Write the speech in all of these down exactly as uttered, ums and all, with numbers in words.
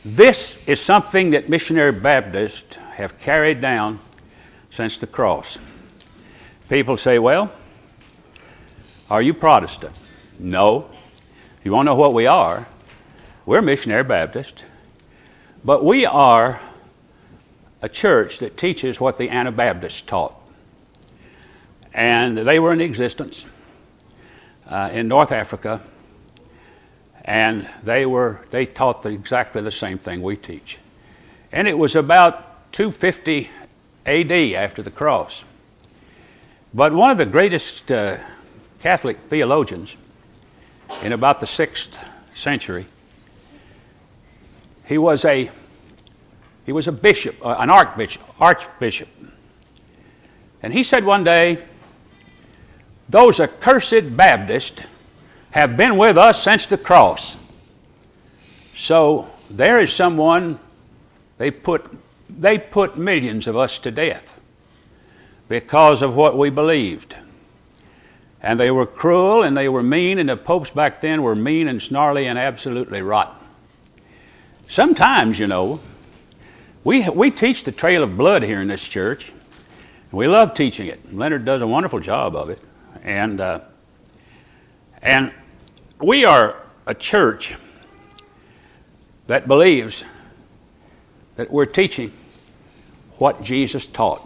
This is something that missionary Baptists have carried down since the cross. People say, well, are you Protestant? No. You want to know what we are? We're missionary Baptist, but we are a church that teaches what the Anabaptists taught. And they were in existence uh, in North Africa, and they were they taught the, exactly the same thing we teach. And it was about two fifty A D after the cross. But one of the greatest uh, Catholic theologians in about the sixth century, he was a he was a bishop, uh, an archbishop, archbishop, and he said one day, "Those accursed Baptists have been with us since the cross." So there is someone, they put they put millions of us to death because of what we believed. And they were cruel and they were mean, and the popes back then were mean and snarly and absolutely rotten. Sometimes, you know, we we teach the trail of blood here in this church. We love teaching it. Leonard does a wonderful job of it. And uh, and we are a church that believes that we're teaching what Jesus taught.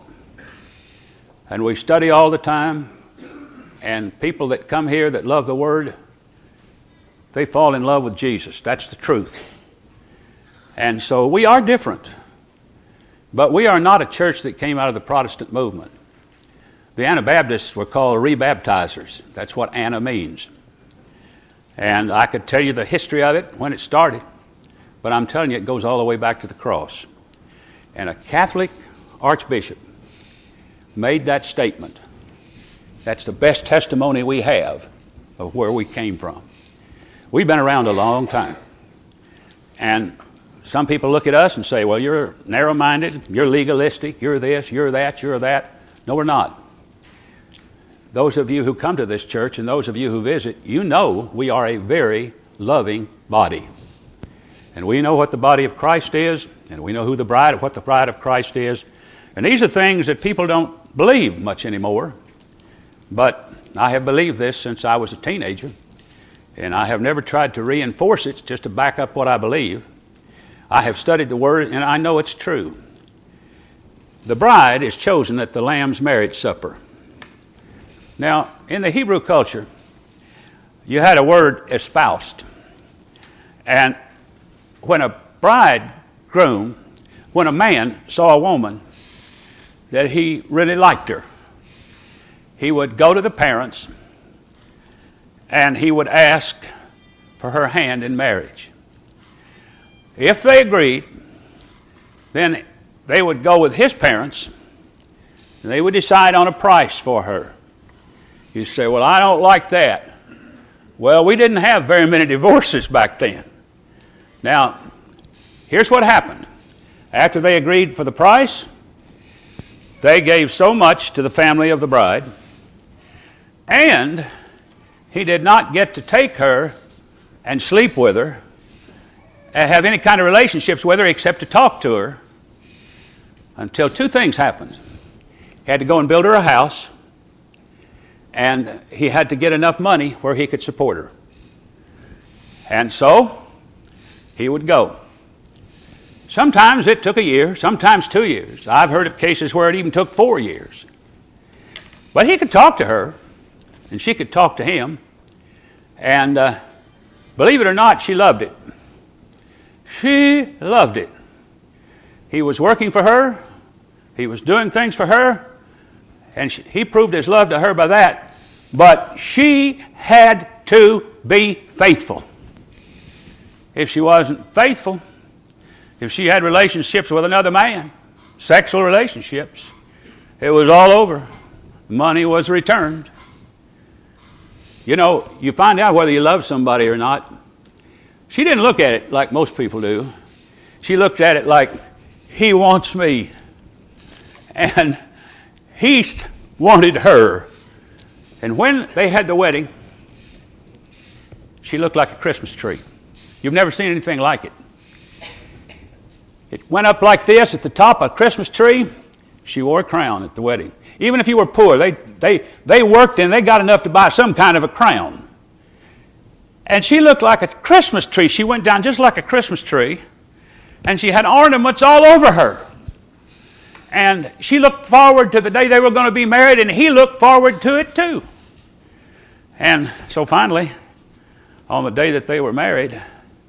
And we study all the time, and people that come here that love the Word, they fall in love with Jesus. That's the truth. And so we are different, but we are not a church that came out of the Protestant movement. The Anabaptists were called rebaptizers. That's what Anna means. And I could tell you the history of it when it started, but I'm telling you it goes all the way back to the cross. And a Catholic archbishop made that statement. That's the best testimony we have of where we came from. We've been around a long time. And some people look at us and say, well, you're narrow-minded, you're legalistic, you're this, you're that, you're that. No, we're not. Those of you who come to this church and those of you who visit, you know we are a very loving body. And we know what the body of Christ is, and we know who the bride, what the bride of Christ is. And these are things that people don't believe much anymore. But I have believed this since I was a teenager, and I have never tried to reinforce it just to back up what I believe. I have studied the Word, and I know it's true. The bride is chosen at the Lamb's marriage supper. Now, in the Hebrew culture, you had a word espoused. And when a bridegroom, when a man saw a woman that he really liked her, he would go to the parents and he would ask for her hand in marriage. If they agreed, then they would go with his parents and they would decide on a price for her. You say, well, I don't like that. Well, we didn't have very many divorces back then. Now, here's what happened. After they agreed for the price, they gave so much to the family of the bride, and he did not get to take her and sleep with her and have any kind of relationships with her except to talk to her until two things happened. He had to go and build her a house, and he had to get enough money where he could support her. And so he would go. Sometimes it took a year, sometimes two years. I've heard of cases where it even took four years. But he could talk to her, and she could talk to him. And uh, believe it or not, she loved it. She loved it. He was working for her. He was doing things for her. And she, he proved his love to her by that. But she had to be faithful. If she wasn't faithful, if she had relationships with another man, sexual relationships, it was all over. Money was returned. You know, you find out whether you love somebody or not. She didn't look at it like most people do. She looked at it like, he wants me. And he wanted her. And when they had the wedding, she looked like a Christmas tree. You've never seen anything like it. It went up like this at the top of a Christmas tree. She wore a crown at the wedding. Even if you were poor, they, they, they worked and they got enough to buy some kind of a crown. And she looked like a Christmas tree. She went down just like a Christmas tree. And she had ornaments all over her. And she looked forward to the day they were going to be married, and he looked forward to it too. And so finally, on the day that they were married,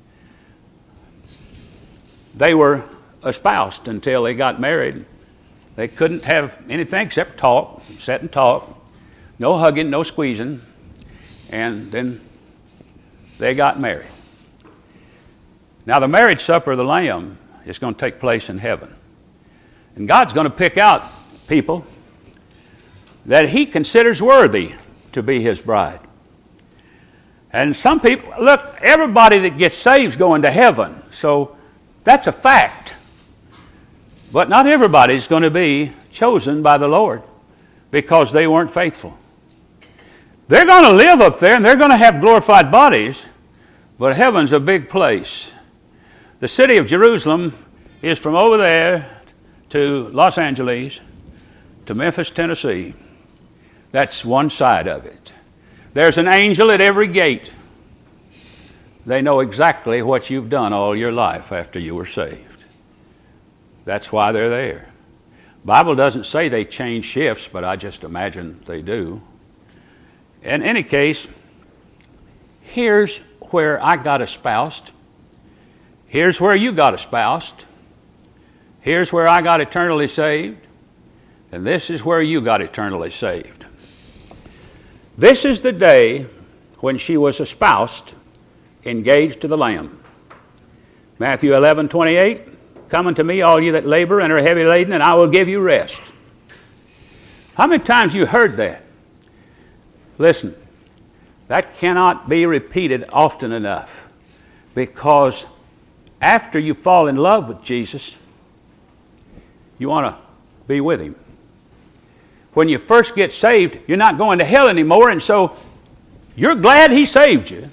they were espoused until they got married. They couldn't have anything except talk, sit and talk. No hugging, no squeezing. And then they got married. Now the marriage supper of the Lamb is going to take place in heaven. And God's going to pick out people that he considers worthy to be his bride. And some people, look, everybody that gets saved is going to heaven. So that's a fact. But not everybody is going to be chosen by the Lord because they weren't faithful. They're going to live up there and they're going to have glorified bodies, but heaven's a big place. The city of Jerusalem is from over there to Los Angeles to Memphis, Tennessee. That's one side of it. There's an angel at every gate. They know exactly what you've done all your life after you were saved. That's why they're there. Bible doesn't say they change shifts, but I just imagine they do. In any case, here's where I got espoused. Here's where you got espoused. Here's where I got eternally saved. And this is where you got eternally saved. This is the day when she was espoused, engaged to the Lamb. Matthew eleven twenty-eight, come unto me, all you that labor and are heavy laden, and I will give you rest. How many times you heard that? Listen, that cannot be repeated often enough, because after you fall in love with Jesus, you want to be with him. When you first get saved, you're not going to hell anymore, and so you're glad he saved you.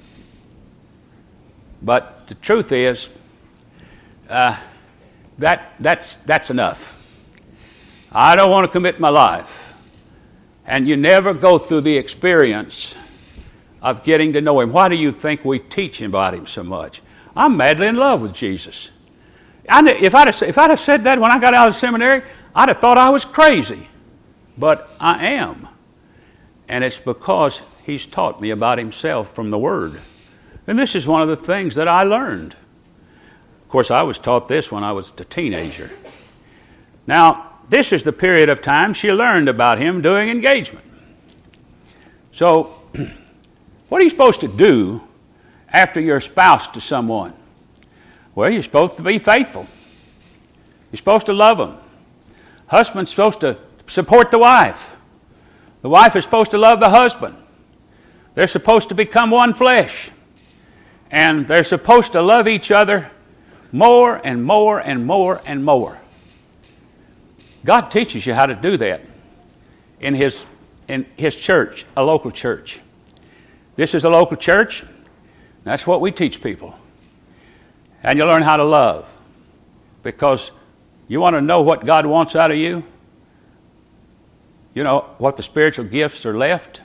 But the truth is, uh, that that's that's enough. I don't want to commit my life. And you never go through the experience of getting to know him. Why do you think we teach about him so much? I'm madly in love with Jesus. I, if, I'd have, if I'd have said that when I got out of the seminary, I'd have thought I was crazy. But I am. And it's because he's taught me about himself from the Word. And this is one of the things that I learned. Of course, I was taught this when I was a teenager. Now, this is the period of time she learned about him doing engagement. So, what are you supposed to do after you're espoused to someone? Well, you're supposed to be faithful. You're supposed to love them. Husband's supposed to support the wife. The wife is supposed to love the husband. They're supposed to become one flesh. And they're supposed to love each other more and more and more and more. God teaches you how to do that in his, in his church, a local church. This is a local church. That's what we teach people. And you learn how to love. Because you want to know what God wants out of you? You know what the spiritual gifts are left?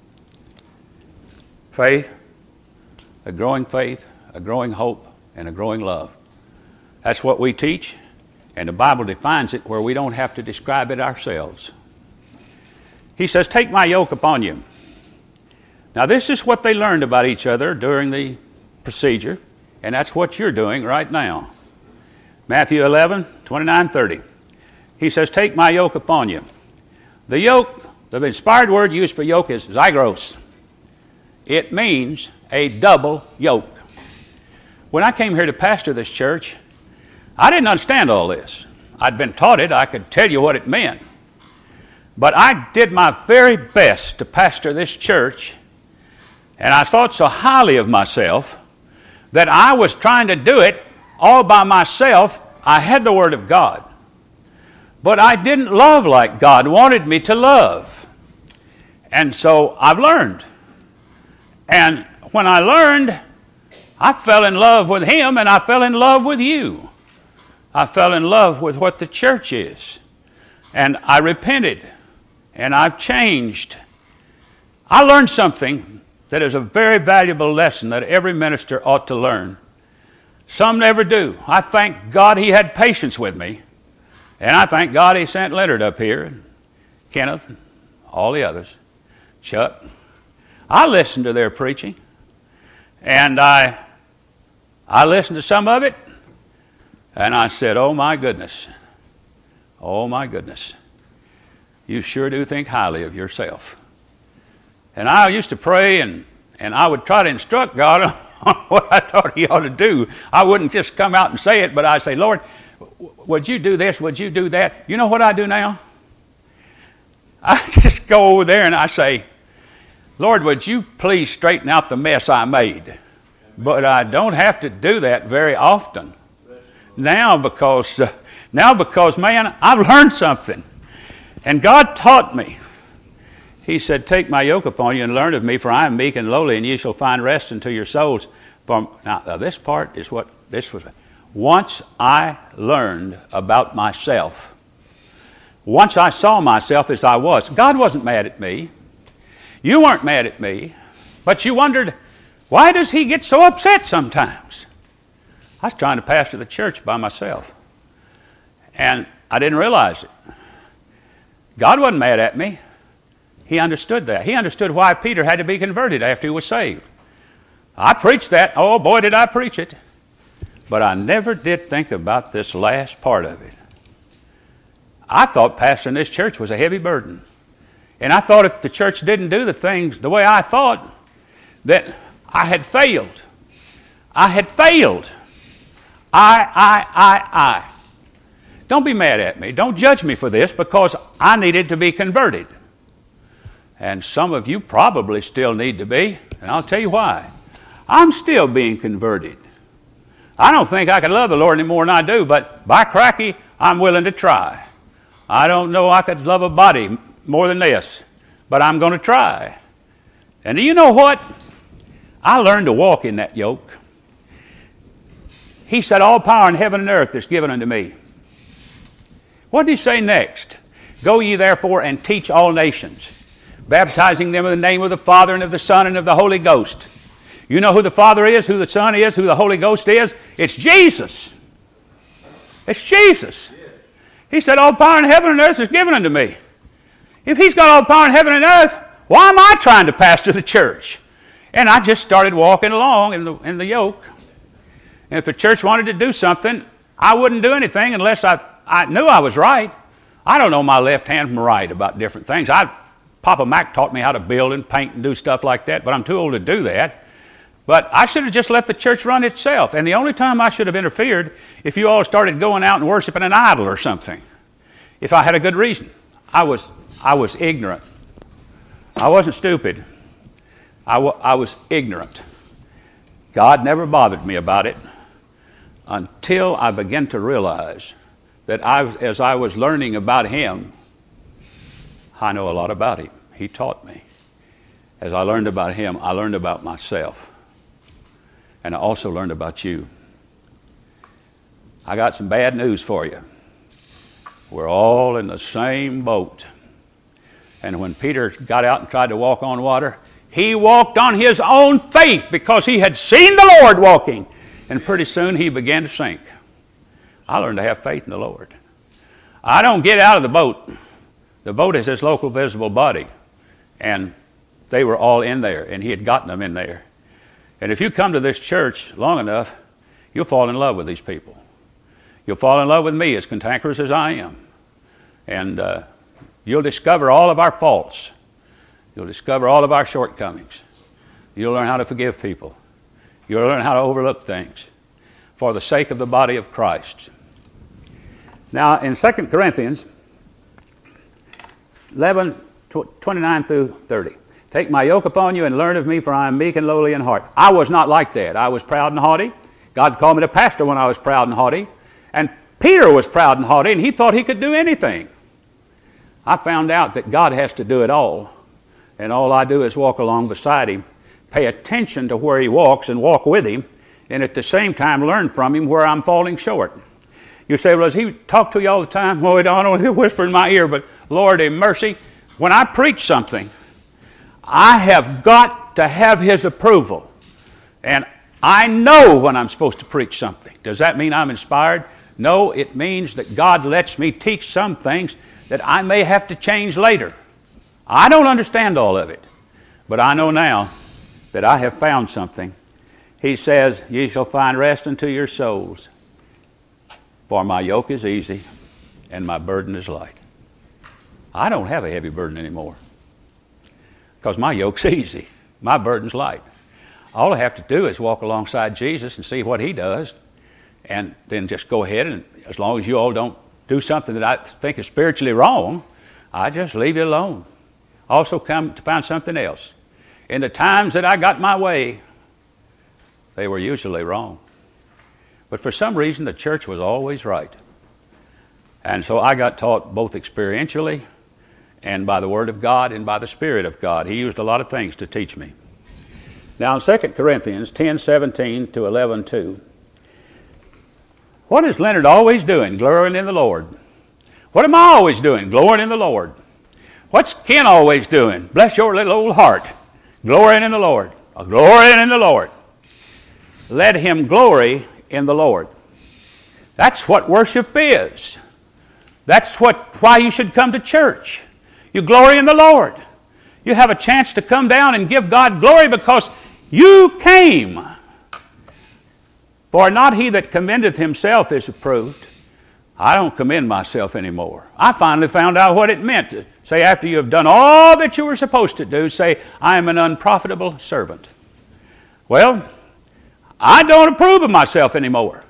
Faith, a growing faith, a growing hope, and a growing love. That's what we teach. And the Bible defines it where we don't have to describe it ourselves. He says, take my yoke upon you. Now this is what they learned about each other during the procedure, and that's what you're doing right now. Matthew eleven, twenty-nine, thirty. He says, take my yoke upon you. The yoke, the inspired word used for yoke is zygros. It means a double yoke. When I came here to pastor this church, I didn't understand all this. I'd been taught it. I could tell you what it meant. But I did my very best to pastor this church, and I thought so highly of myself that I was trying to do it all by myself. I had the Word of God, but I didn't love like God wanted me to love. And so I've learned. And when I learned, I fell in love with him, and I fell in love with you. I fell in love with what the church is. And I repented. And I've changed. I learned something that is a very valuable lesson that every minister ought to learn. Some never do. I thank God he had patience with me. And I thank God he sent Leonard up here, and Kenneth, and all the others, Chuck. I listened to their preaching. And I, I listened to some of it. And I said, oh my goodness. Oh my goodness. You sure do think highly of yourself. And I used to pray, and, and I would try to instruct God on what I thought he ought to do. I wouldn't just come out and say it, but I'd say, Lord, would you do this? Would you do that? You know what I do now? I just go over there and I say, Lord, would you please straighten out the mess I made? But I don't have to do that very often. Now because, uh, now because, man, I've learned something. And God taught me. He said, take my yoke upon you and learn of me, for I am meek and lowly, and ye shall find rest unto your souls. From, now, now, this part is what this was. Once I learned about myself, once I saw myself as I was, God wasn't mad at me. You weren't mad at me. But you wondered, why does he get so upset sometimes? I was trying to pastor the church by myself. And I didn't realize it. God wasn't mad at me. He understood that. He understood why Peter had to be converted after he was saved. I preached that. Oh, boy, did I preach it. But I never did think about this last part of it. I thought pastoring this church was a heavy burden. And I thought if the church didn't do the things the way I thought, that I had failed. I had failed. I, I, I, I. Don't be mad at me. Don't judge me for this, because I needed to be converted. And some of you probably still need to be, and I'll tell you why. I'm still being converted. I don't think I can love the Lord any more than I do, but by cracky, I'm willing to try. I don't know I could love a body more than this, but I'm going to try. And do you know what? I learned to walk in that yoke. He said, all power in heaven and earth is given unto me. What did he say next? Go ye therefore and teach all nations, baptizing them in the name of the Father and of the Son and of the Holy Ghost. You know who the Father is, who the Son is, who the Holy Ghost is? It's Jesus. It's Jesus. He said, all power in heaven and earth is given unto me. If he's got all power in heaven and earth, why am I trying to pastor the church? And I just started walking along in the, in the yoke. And if the church wanted to do something, I wouldn't do anything unless I, I knew I was right. I don't know my left hand from right about different things. I, Papa Mac taught me how to build and paint and do stuff like that, but I'm too old to do that. But I should have just let the church run itself. And the only time I should have interfered, if you all started going out and worshiping an idol or something, if I had a good reason. I was, I was ignorant. I wasn't stupid. I, w- I was ignorant. God never bothered me about it until I began to realize that I, as I was learning about him, I know a lot about him. He taught me. As I learned about him, I learned about myself. And I also learned about you. I got some bad news for you. We're all in the same boat. And when Peter got out and tried to walk on water, he walked on his own faith because he had seen the Lord walking. And pretty soon he began to sink. I learned to have faith in the Lord. I don't get out of the boat. The boat is his local visible body. And they were all in there, and he had gotten them in there. And if you come to this church long enough, you'll fall in love with these people. You'll fall in love with me, as cantankerous as I am. And uh, you'll discover all of our faults. You'll discover all of our shortcomings. You'll learn how to forgive people. You'll learn how to overlook things for the sake of the body of Christ. Now, in Second Corinthians eleven, twenty-nine through thirty. Take my yoke upon you and learn of me, for I am meek and lowly in heart. I was not like that. I was proud and haughty. God called me to pastor when I was proud and haughty. And Peter was proud and haughty, and he thought he could do anything. I found out that God has to do it all. And all I do is walk along beside him, pay attention to where he walks and walk with him, and at the same time learn from him where I'm falling short. You say, well, does he talk to you all the time? Well, I don't know, he'll whisper in my ear, but Lord have mercy. When I preach something, I have got to have his approval. And I know when I'm supposed to preach something. Does that mean I'm inspired? No, it means that God lets me teach some things that I may have to change later. I don't understand all of it, but I know now that I have found something. He says, ye shall find rest unto your souls, for my yoke is easy and my burden is light. I don't have a heavy burden anymore because my yoke's easy, my burden's light. All I have to do is walk alongside Jesus and see what he does, and then just go ahead, and as long as you all don't do something that I think is spiritually wrong, I just leave you alone. Also come to find something else. In the times that I got my way, they were usually wrong. But for some reason, the church was always right. And so I got taught both experientially and by the Word of God and by the Spirit of God. He used a lot of things to teach me. Now in Second Corinthians ten seventeen to eleven two, what is Leonard always doing? Glorying in the Lord. What am I always doing? Glorying in the Lord. What's Ken always doing? Bless your little old heart. Glorying in the Lord. Glorying in the Lord. Let him glory in the Lord. That's what worship is. That's what why you should come to church. You glory in the Lord. You have a chance to come down and give God glory because you came. For not he that commendeth himself is approved. I don't commend myself anymore. I finally found out what it meant to say, after you have done all that you were supposed to do, say, I am an unprofitable servant. Well, I don't approve of myself anymore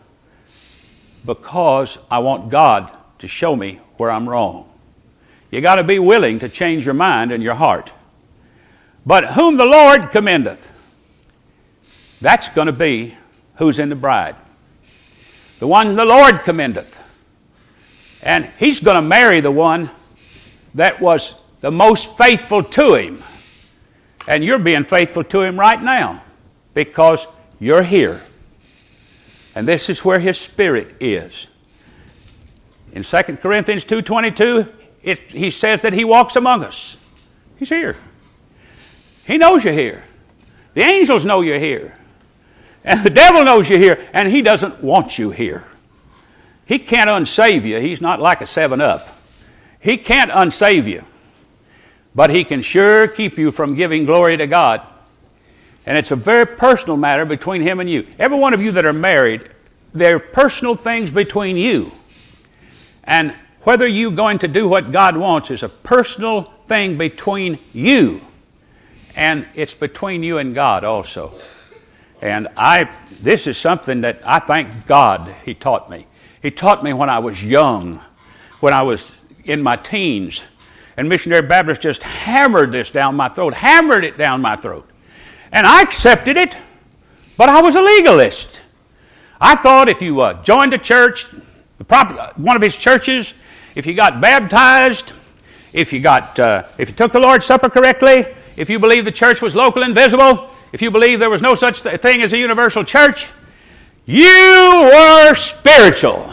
because I want God to show me where I'm wrong. You got to be willing to change your mind and your heart. But whom the Lord commendeth, that's going to be who's in the bride. The one the Lord commendeth. And he's going to marry the one that was the most faithful to him. And you're being faithful to him right now because you're here. And this is where his Spirit is. In Second Corinthians two twenty-two, it, he says that he walks among us. He's here. He knows you're here. The angels know you're here. And the devil knows you're here, and he doesn't want you here. He can't unsave you. He's not like a seven up. He can't unsave you. But he can sure keep you from giving glory to God. And it's a very personal matter between him and you. Every one of you that are married, there are personal things between you. And whether you're going to do what God wants is a personal thing between you. And it's between you and God also. And I, this is something that I thank God he taught me. He taught me when I was young, when I was in my teens. And Missionary Baptist just hammered this down my throat, hammered it down my throat. And I accepted it, but I was a legalist. I thought if you uh, joined a church, the prop, one of his churches, if you got baptized, if you got, uh, if you took the Lord's Supper correctly, if you believed the church was local and visible, if you believed there was no such th- thing as a universal church, you were spiritual.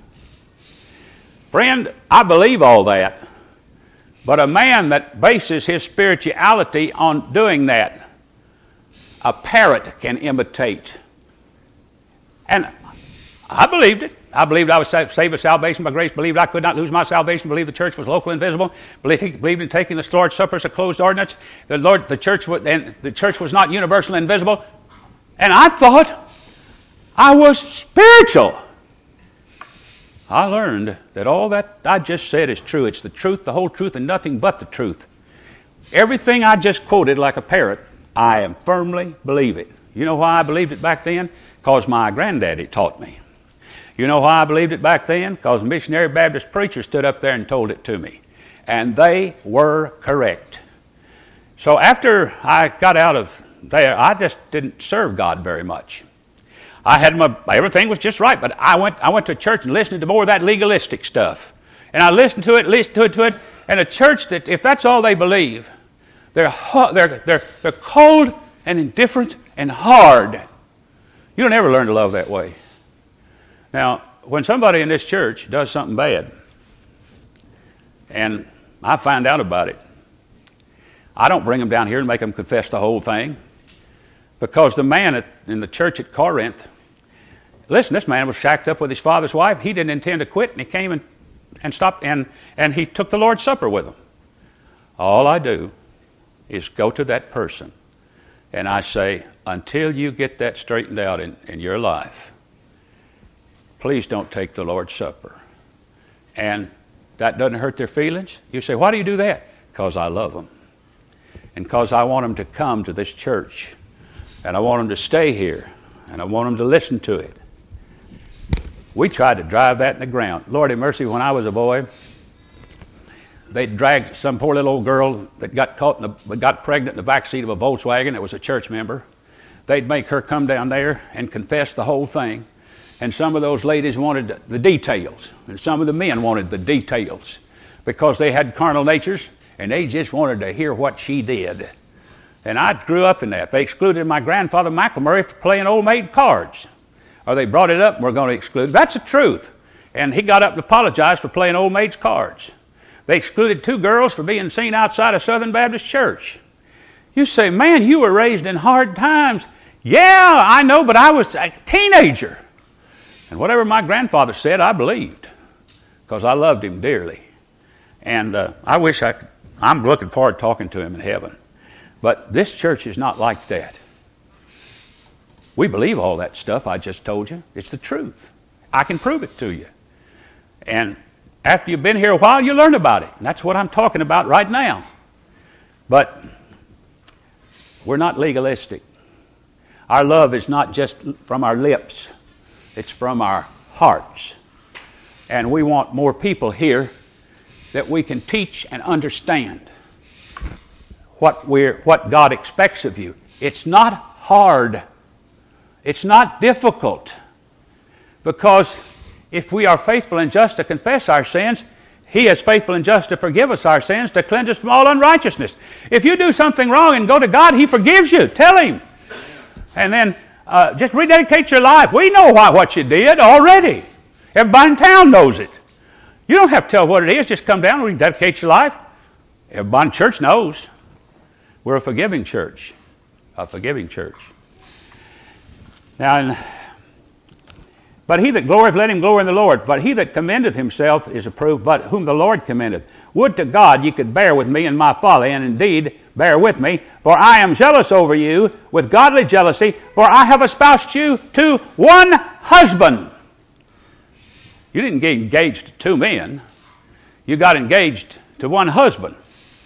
Friend, I believe all that. But a man that bases his spirituality on doing that, a parrot can imitate. And I believed it. I believed I was saved with salvation by grace, believed I could not lose my salvation, believed the church was local and visible, believed, believed in taking the Lord's Supper as a closed ordinance, the Lord, the church, was, and the church was not universal and visible. And I thought I was spiritual. I learned that all that I just said is true. It's the truth, the whole truth, and nothing but the truth. Everything I just quoted like a parrot, I am firmly believe it. You know why I believed it back then? Because my granddaddy taught me. You know why I believed it back then? Because missionary Baptist preachers stood up there and told it to me. And they were correct. So after I got out of there, I just didn't serve God very much. I had my, everything was just right, but I went I went to church and listened to more of that legalistic stuff. And I listened to it, listened to it, to it, and a church that, if that's all they believe, they're, they're, they're, they're cold and indifferent and hard. You don't ever learn to love that way. Now, when somebody in this church does something bad, and I find out about it, I don't bring them down here and make them confess the whole thing, because the man at, in the church at Corinth, listen, this man was shacked up with his father's wife. He didn't intend to quit, and he came and, and stopped, and, and he took the Lord's Supper with him. All I do is go to that person, and I say, until you get that straightened out in, in your life, please don't take the Lord's Supper. And that doesn't hurt their feelings. You say, why do you do that? Because I love them. And because I want them to come to this church. And I want them to stay here. And I want them to listen to it. We tried to drive that in the ground. Lord have mercy, when I was a boy, they dragged some poor little old girl that got caught in the, got pregnant in the back seat of a Volkswagen. It was a church member. They'd make her come down there and confess the whole thing. And some of those ladies wanted the details. And some of the men wanted the details. Because they had carnal natures, and they just wanted to hear what she did. And I grew up in that. They excluded my grandfather McElmurray for playing old maid cards. Or they brought it up and we're going to exclude. That's the truth. And he got up and apologized for playing old maid's cards. They excluded two girls for being seen outside a Southern Baptist church. You say, man, you were raised in hard times. Yeah, I know, but I was a teenager. And whatever my grandfather said, I believed. Because I loved him dearly. And uh, I wish I could, I'm looking forward to talking to him in heaven. But this church is not like that. We believe all that stuff I just told you. It's the truth. I can prove it to you. And after you've been here a while, you learn about it. And that's what I'm talking about right now. But we're not legalistic. Our love is not just from our lips. It's from our hearts. And we want more people here that we can teach and understand what we're, what God expects of you. It's not hard. It's not difficult. Because if we are faithful and just to confess our sins, He is faithful and just to forgive us our sins, to cleanse us from all unrighteousness. If you do something wrong and go to God, He forgives you. Tell Him. And then uh, just rededicate your life. We know why, what you did already. Everybody in town knows it. You don't have to tell what it is. Just come down and rededicate your life. Everybody in church knows. We're a forgiving church. A forgiving church. Now, in, but he that glorieth, let him glory in the Lord. But he that commendeth himself is approved, but whom the Lord commendeth. Would to God ye could bear with me in my folly, and indeed bear with me, for I am jealous over you with godly jealousy, for I have espoused you to one husband. You didn't get engaged to two men. You got engaged to one husband.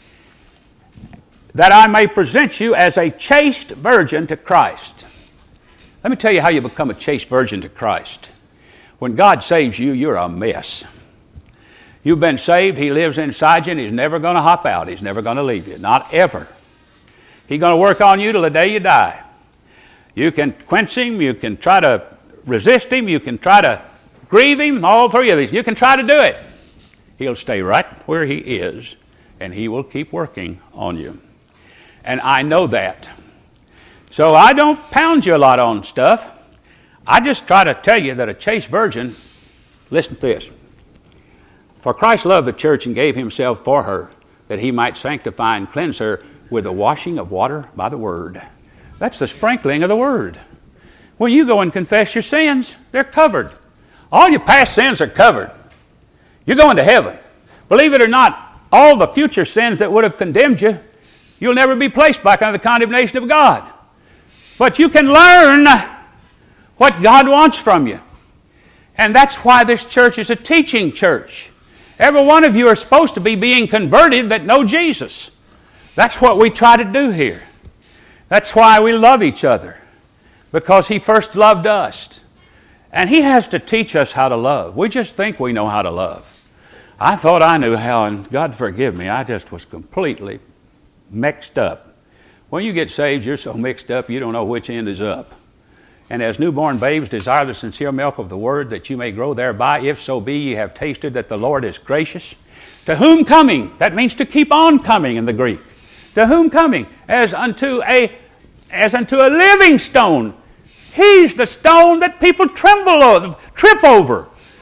That I may present you as a chaste virgin to Christ. Let me tell you how you become a chaste virgin to Christ. When God saves you, you're a mess. You've been saved, He lives inside you, and He's never going to hop out. He's never going to leave you. Not ever. He's going to work on you till the day you die. You can quench Him, you can try to resist Him, you can try to grieve Him, all three of these. You can try to do it. He'll stay right where He is, and He will keep working on you. And I know that. So I don't pound you a lot on stuff. I just try to tell you that a chaste virgin, listen to this. For Christ loved the church and gave Himself for her, that He might sanctify and cleanse her with the washing of water by the Word. That's the sprinkling of the Word. When you go and confess your sins, they're covered. All your past sins are covered. You're going to heaven. Believe it or not, all the future sins that would have condemned you, you'll never be placed back under the condemnation of God. But you can learn what God wants from you. And that's why this church is a teaching church. Every one of you are supposed to be being converted that know Jesus. That's what we try to do here. That's why we love each other. Because He first loved us. And He has to teach us how to love. We just think we know how to love. I thought I knew how, and God forgive me, I just was completely mixed up. When you get saved, you're so mixed up, you don't know which end is up. And as newborn babes, desire the sincere milk of the Word, that you may grow thereby, if so be ye have tasted that the Lord is gracious. To whom coming, that means to keep on coming in the Greek. To whom coming, as unto a, as unto a living stone. He's the stone that people tremble over, trip over.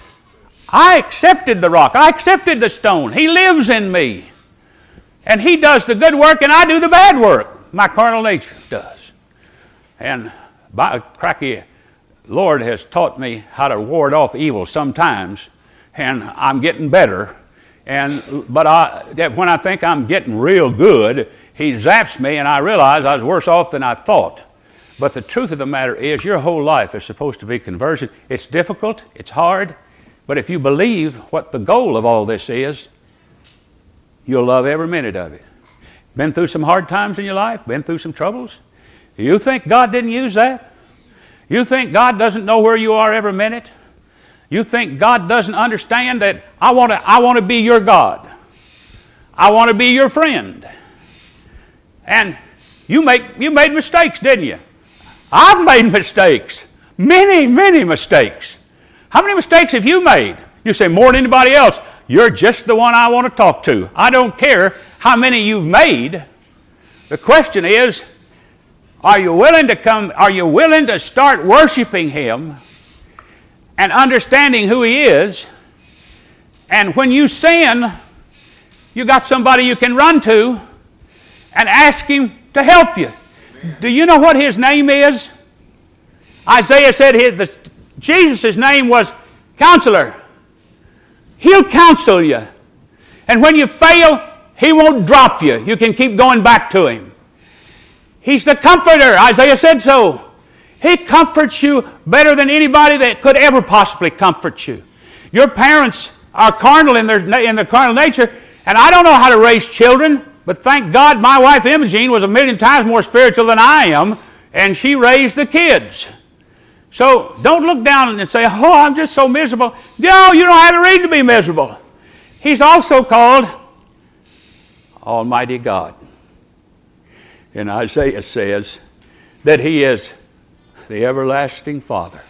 I accepted the rock. I accepted the stone. He lives in me. And He does the good work and I do the bad work. My carnal nature does. And by cracky, Lord has taught me how to ward off evil sometimes. And I'm getting better. And But I, when I think I'm getting real good, He zaps me and I realize I was worse off than I thought. But the truth of the matter is your whole life is supposed to be conversion. It's difficult. It's hard. But if you believe what the goal of all this is, you'll love every minute of it. Been through some hard times in your life? Been through some troubles? You think God didn't use that? You think God doesn't know where you are every minute? You think God doesn't understand that I want to I want to be your God. I want to be your friend. And you make you made mistakes, didn't you? I've made mistakes. Many, many mistakes. How many mistakes have you made? You say, more than anybody else. You're just the one I want to talk to. I don't care how many you've made. The question is, are you willing to come, are you willing to start worshiping Him and understanding who He is? And when you sin, you got somebody you can run to and ask Him to help you. Do you know what His name is? Isaiah said his, the, Jesus' name was Counselor. He'll counsel you. And when you fail, He won't drop you. You can keep going back to Him. He's the Comforter. Isaiah said so. He comforts you better than anybody that could ever possibly comfort you. Your parents are carnal in their, in their carnal nature, and I don't know how to raise children, but thank God my wife Imogene was a million times more spiritual than I am, and she raised the kids. So don't look down and say, oh, I'm just so miserable. No, you don't have a reason to be miserable. He's also called Almighty God. And Isaiah says that He is the everlasting Father.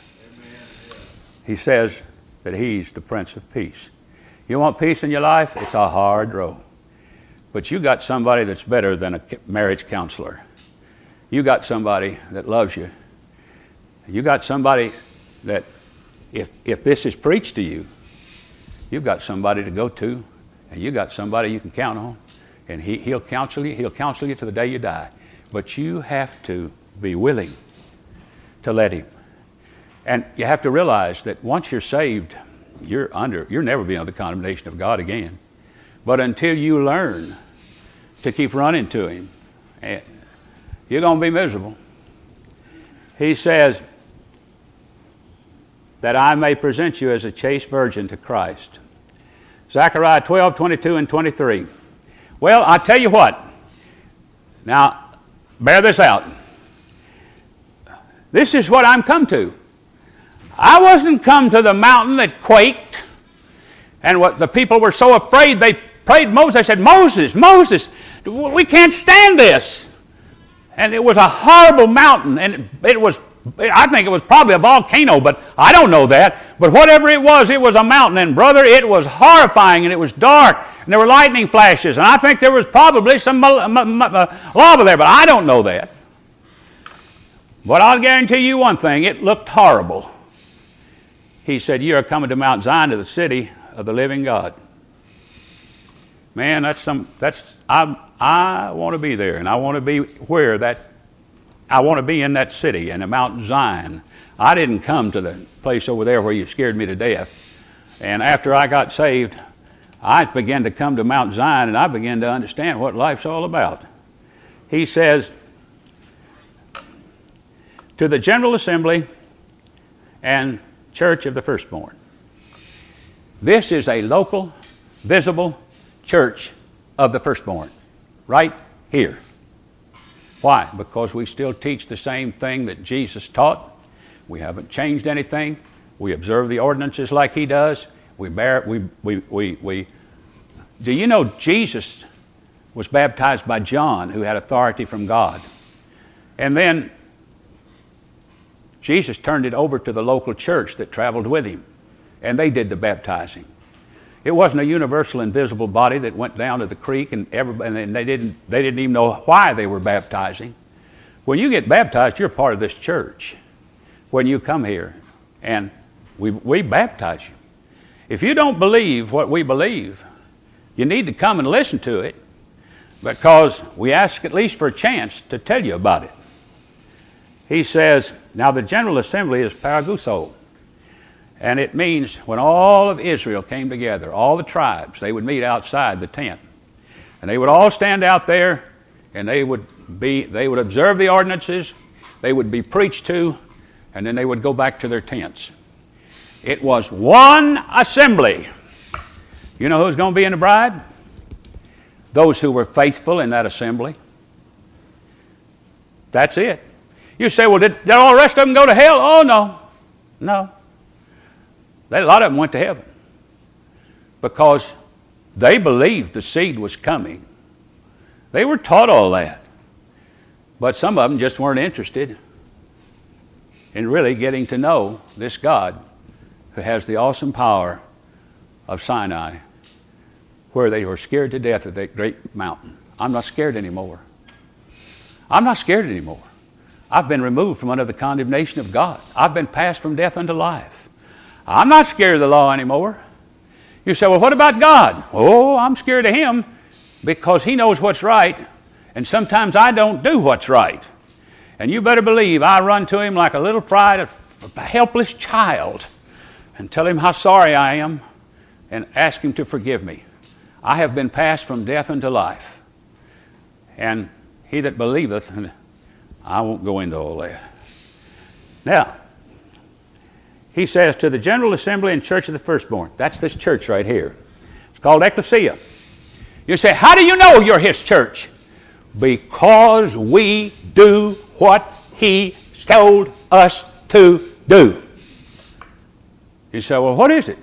He says that He's the Prince of Peace. You want peace in your life? It's a hard road. But you got somebody that's better than a marriage counselor. You got somebody that loves you. You got somebody that, if if this is preached to you, you've got somebody to go to, and you got somebody you can count on, and he, he'll counsel you. He'll counsel you to the day you die. But you have to be willing to let Him. And you have to realize that once you're saved, you're under. You'll never be under the condemnation of God again. But until you learn to keep running to Him, you're going to be miserable. He says that I may present you as a chaste virgin to Christ. Zechariah twelve, twenty-two and twenty-three. Well, I tell you what. Now, bear this out. This is what I'm come to. I wasn't come to the mountain that quaked, and what the people were so afraid they prayed Moses. They said, Moses, Moses, we can't stand this. And it was a horrible mountain, and it, it was, I think it was probably a volcano, but I don't know that. But whatever it was, it was a mountain, and brother, it was horrifying, and it was dark, and there were lightning flashes, and I think there was probably some lava there, but I don't know that. But I'll guarantee you one thing, it looked horrible. He said, you are coming to Mount Zion, to the city of the living God. Man, that's some, that's, I, I want to be there, and I want to be where that, I want to be in that city, in the Mount Zion. I didn't come to the place over there where you scared me to death. And after I got saved, I began to come to Mount Zion, and I began to understand what life's all about. He says, to the General Assembly and Church of the Firstborn. This is a local, visible church of the firstborn, right here. Why? Because we still teach the same thing that Jesus taught. We haven't changed anything. We observe the ordinances like He does. We bear. We we we we. Do you know Jesus was baptized by John, who had authority from God, and then Jesus turned it over to the local church that traveled with Him, and they did the baptizing. It wasn't a universal invisible body that went down to the creek, and, everybody, and they didn't they didn't even know why they were baptizing. When you get baptized, you're part of this church. When you come here, and we we baptize you, If you don't believe what we believe, you need to come and listen to it, because we ask at least for a chance to tell you about it. He says, now the General Assembly is paraguso, and it means when all of Israel came together, all the tribes, they would meet outside the tent. And they would all stand out there, and they would be they would observe the ordinances, they would be preached to, and then they would go back to their tents. It was one assembly. You know who's going to be in the bride? Those who were faithful in that assembly. That's it. You say, well, did, did all the rest of them go to hell? Oh, no. No. A lot of them went to heaven because they believed the seed was coming. They were taught all that. But some of them just weren't interested in really getting to know this God who has the awesome power of Sinai, where they were scared to death of that great mountain. I'm not scared anymore. I'm not scared anymore. I've been removed from under the condemnation of God. I've been passed from death unto life. I'm not scared of the law anymore. You say, well, what about God? Oh, I'm scared of Him because He knows what's right, and sometimes I don't do what's right. And you better believe I run to Him like a little frightened, helpless child and tell Him how sorry I am and ask Him to forgive me. I have been passed from death unto life. And he that believeth, and I won't go into all that. Now, he says to the General Assembly and Church of the Firstborn. That's this church right here. It's called ecclesia. You say, how do you know you're His church? Because we do what He told us to do. You say, well, what is it?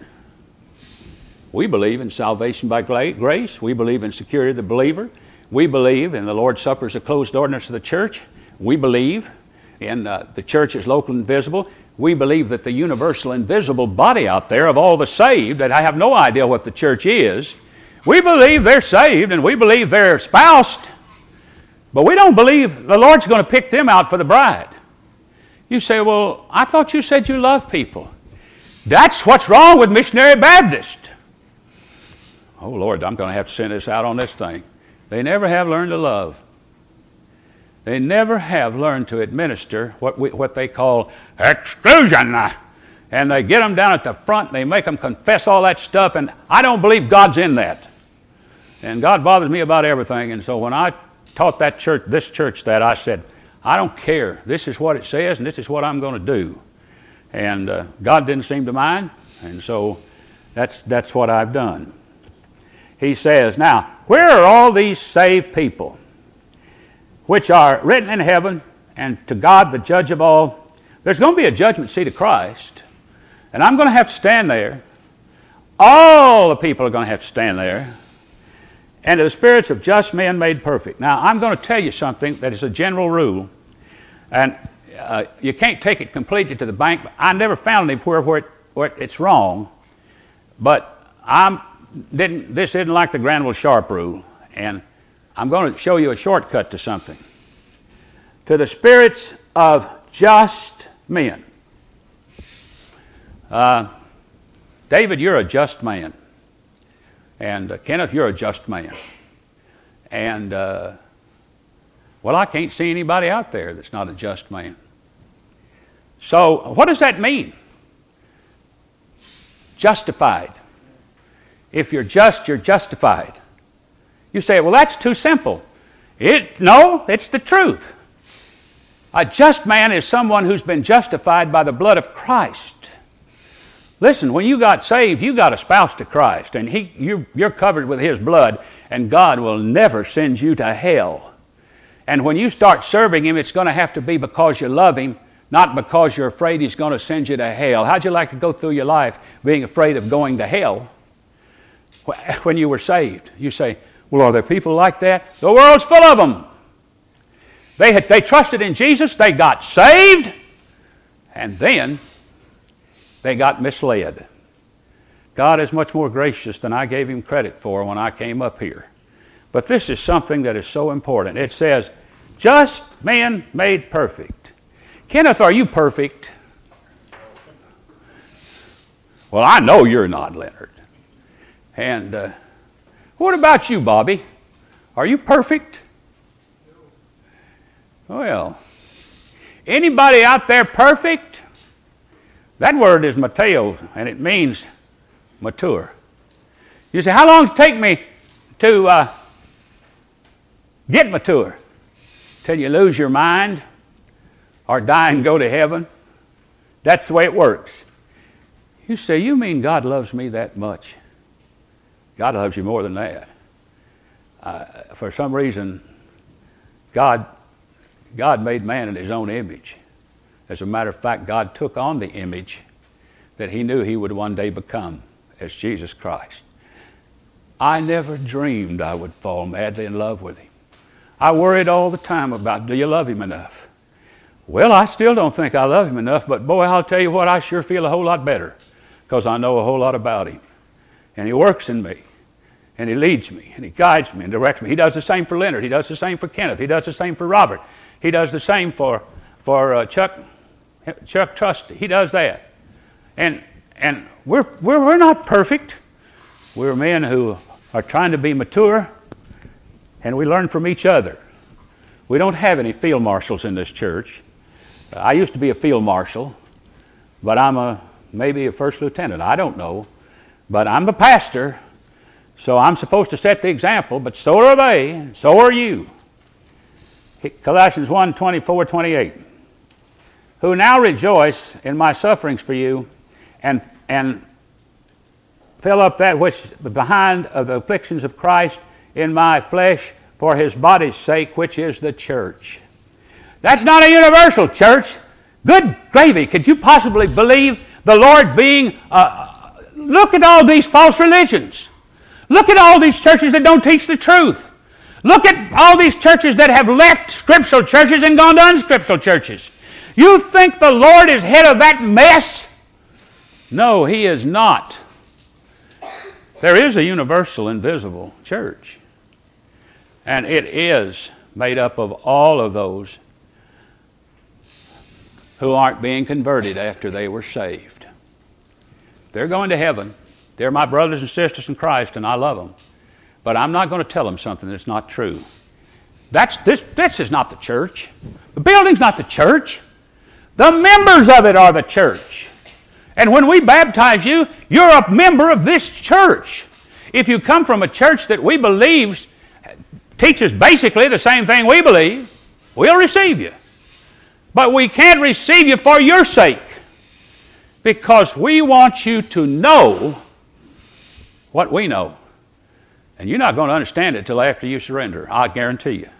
We believe in salvation by grace. We believe in security of the believer. We believe in the Lord's Supper as a closed ordinance of the church. We believe in uh, the church as local and visible. We believe that the universal invisible body out there of all the saved, that I have no idea what the church is, we believe they're saved and we believe they're espoused, but we don't believe the Lord's going to pick them out for the bride. You say, well, I thought you said you love people. That's what's wrong with Missionary Baptist. Oh, Lord, I'm going to have to send this out on this thing. They never have learned to love. They never have learned to administer what we, what they call exclusion. And they get them down at the front, and they make them confess all that stuff, and I don't believe God's in that. And God bothers me about everything, and so when I taught that church, this church that, I said, I don't care. This is what it says, and this is what I'm going to do. And uh, God didn't seem to mind, and so that's that's what I've done. He says, now, where are all these saved people, which are written in heaven, and to God the judge of all? There's going to be a judgment seat of Christ, and I'm going to have to stand there. All the people are going to have to stand there. And to the spirits of just men made perfect. Now, I'm going to tell you something that is a general rule, and uh, you can't take it completely to the bank. I never found anywhere where, it, where it's wrong, but I'm didn't. This isn't like the Granville Sharp rule, and I'm going to show you a shortcut to something. To the spirits of just men. Uh, David, you're a just man. And uh, Kenneth, you're a just man. And, uh, well, I can't see anybody out there that's not a just man. So what does that mean? Justified. If you're just, you're justified. You say, well, that's too simple. It, no, it's the truth. A just man is someone who's been justified by the blood of Christ. Listen, when you got saved, you got espoused to Christ, and he, you, you're covered with His blood, and God will never send you to hell. And when you start serving Him, it's going to have to be because you love Him, not because you're afraid He's going to send you to hell. How'd you like to go through your life being afraid of going to hell when you were saved? You say, well, are there people like that? The world's full of them. They, had, they trusted in Jesus, they got saved, and then they got misled. God is much more gracious than I gave Him credit for when I came up here. But this is something that is so important. It says, just men made perfect. Kenneth, are you perfect? Well, I know you're not, Leonard. And uh, what about you, Bobby? Are you perfect? Well, anybody out there perfect? That word is mateo, and it means mature. You say, how long does it take me to uh, get mature? Till you lose your mind or die and go to heaven? That's the way it works. You say, you mean God loves me that much? God loves you more than that. Uh, for some reason, God, God made man in his own image. As a matter of fact, God took on the image that he knew he would one day become as Jesus Christ. I never dreamed I would fall madly in love with him. I worried all the time about, do you love him enough? Well, I still don't think I love him enough, but boy, I'll tell you what, I sure feel a whole lot better because I know a whole lot about him. And he works in me, and he leads me, and he guides me and directs me. He does the same for Leonard. He does the same for Kenneth. He does the same for Robert. He does the same for, for uh, Chuck, Chuck Trusty. He does that. And, and we're, we're, we're not perfect. We're men who are trying to be mature, and we learn from each other. We don't have any field marshals in this church. I used to be a field marshal, but I'm a maybe a first lieutenant. I don't know. But I'm the pastor, so I'm supposed to set the example, but so are they, and so are you. Colossians one, twenty-four, twenty-eight. Who now rejoice in my sufferings for you, and, and fill up that which is behind of the afflictions of Christ in my flesh for his body's sake, which is the church. That's not a universal church. Good gravy. Could you possibly believe the Lord being... Uh, look at all these false religions. Look at all these churches that don't teach the truth. Look at all these churches that have left scriptural churches and gone to unscriptural churches. You think the Lord is head of that mess? No, he is not. There is a universal, invisible church. And it is made up of all of those who aren't being converted after they were saved. They're going to heaven. They're my brothers and sisters in Christ, and I love them. But I'm not going to tell them something that's not true. That's, this, this is not the church. The building's not the church. The members of it are the church. And when we baptize you, you're a member of this church. If you come from a church that we believe teaches basically the same thing we believe, we'll receive you. But we can't receive you for your sake, because we want you to know what we know. And you're not going to understand it until after you surrender, I guarantee you.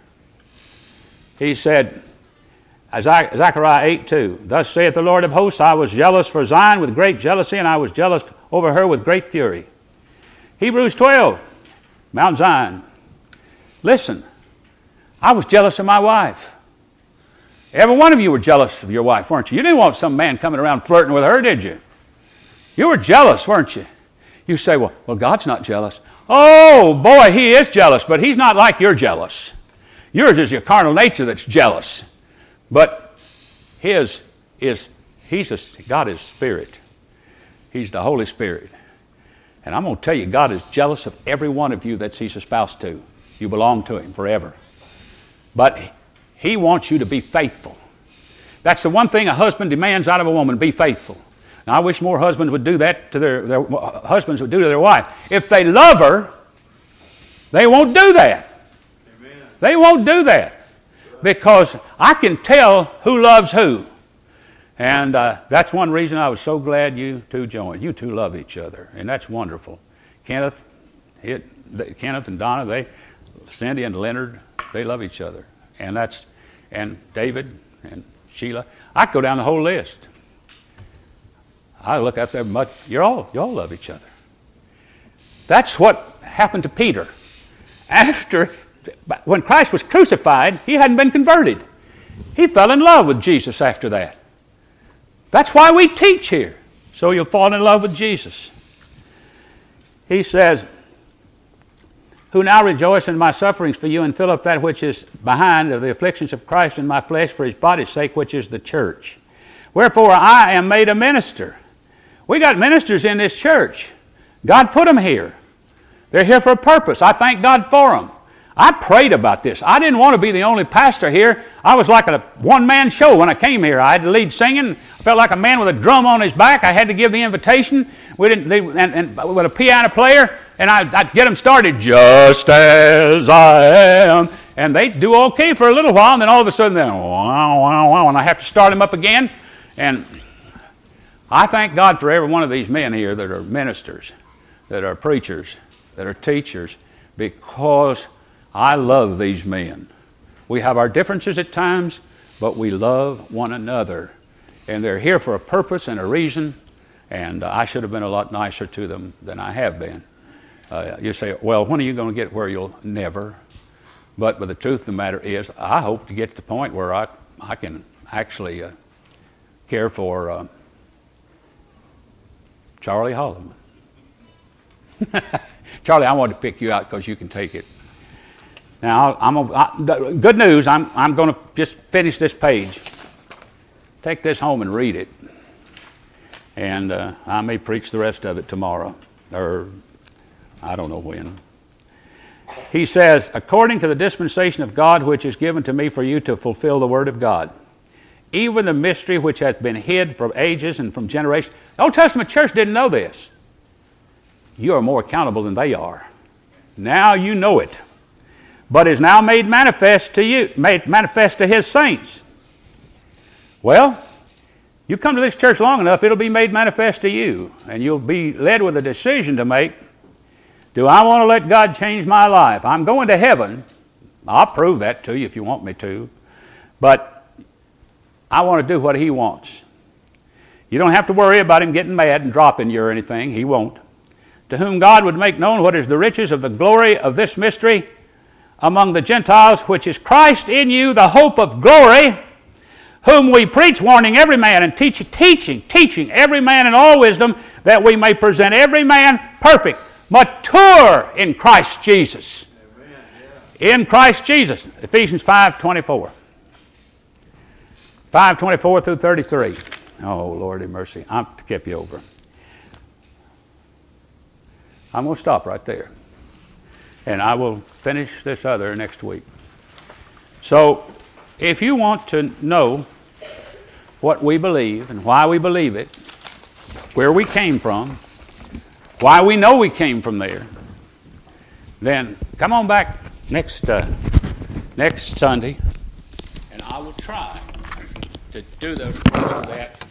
He said, Zechariah eight two, thus saith the Lord of hosts, I was jealous for Zion with great jealousy, and I was jealous over her with great fury. Hebrews twelve, Mount Zion. Listen, I was jealous of my wife. Every one of you were jealous of your wife, weren't you? You didn't want some man coming around flirting with her, did you? You were jealous, weren't you? You say, well, well, God's not jealous. Oh, boy, he is jealous, but he's not like you're jealous. Yours is your carnal nature that's jealous. But his is, he's a, God is spirit. He's the Holy Spirit. And I'm going to tell you, God is jealous of every one of you that he's espoused to. You belong to him forever. But he wants you to be faithful. That's the one thing a husband demands out of a woman, be faithful. Now, I wish more husbands would do that to their, their husbands would do to their wife. If they love her, they won't do that. Amen. They won't do that. Because I can tell who loves who. And uh, that's one reason I was so glad you two joined. You two love each other, and that's wonderful. Kenneth, it, they, Kenneth and Donna, they, Cindy and Leonard, they love each other. And that's, and David and Sheila. I could go down the whole list. I look out there much. You're all, you all love each other. That's what happened to Peter. After, when Christ was crucified, he hadn't been converted. He fell in love with Jesus after that. That's why we teach here, so you'll fall in love with Jesus. He says, who now rejoice in my sufferings for you, and fill up that which is behind of the afflictions of Christ in my flesh for his body's sake, which is the church. Wherefore I am made a minister We got ministers in this church. God put them here. They're here for a purpose. I thank God for them. I prayed about this. I didn't want to be the only pastor here. I was like a one-man show when I came here. I had to lead singing. I felt like a man with a drum on his back. I had to give the invitation. We didn't, they, and, and with a piano player, and I, I'd get them started, just as I am. And they do okay for a little while, and then all of a sudden, they're wow, wow, wow, and I have to start them up again. And I thank God for every one of these men here that are ministers, that are preachers, that are teachers, because I love these men. We have our differences at times, but we love one another. And they're here for a purpose and a reason, and uh, I should have been a lot nicer to them than I have been. Uh, you say, well, when are you going to get where you'll never? But, but the truth of the matter is, I hope to get to the point where I, I can actually uh, care for uh, Charlie Holloman. Charlie, I wanted to pick you out because you can take it. Now, I'm a, I, the, good news, I'm, I'm going to just finish this page. Take this home and read it. And uh, I may preach the rest of it tomorrow, or I don't know when. He says, according to the dispensation of God which is given to me for you to fulfill the word of God, even the mystery which has been hid from ages and from generations. The Old Testament church didn't know this. You are more accountable than they are. Now you know it. But is now made manifest to you, made manifest to his saints. Well, you come to this church long enough, it'll be made manifest to you, and you'll be led with a decision to make. Do I want to let God change my life? I'm going to heaven. I'll prove that to you if you want me to. But I want to do what he wants. You don't have to worry about him getting mad and dropping you or anything. He won't. To whom God would make known what is the riches of the glory of this mystery among the Gentiles, which is Christ in you, the hope of glory, whom we preach, warning every man and teach, teaching, teaching every man in all wisdom, that we may present every man perfect, mature in Christ Jesus. Amen. Yeah. In Christ Jesus. Ephesians five twenty-four. five twenty-four through thirty-three. Oh, Lord have mercy. I've kept you over. I'm going to stop right there. And I will finish this other next week. So, if you want to know what we believe and why we believe it, where we came from, why we know we came from there, then come on back next uh, next Sunday, and I will try to do those that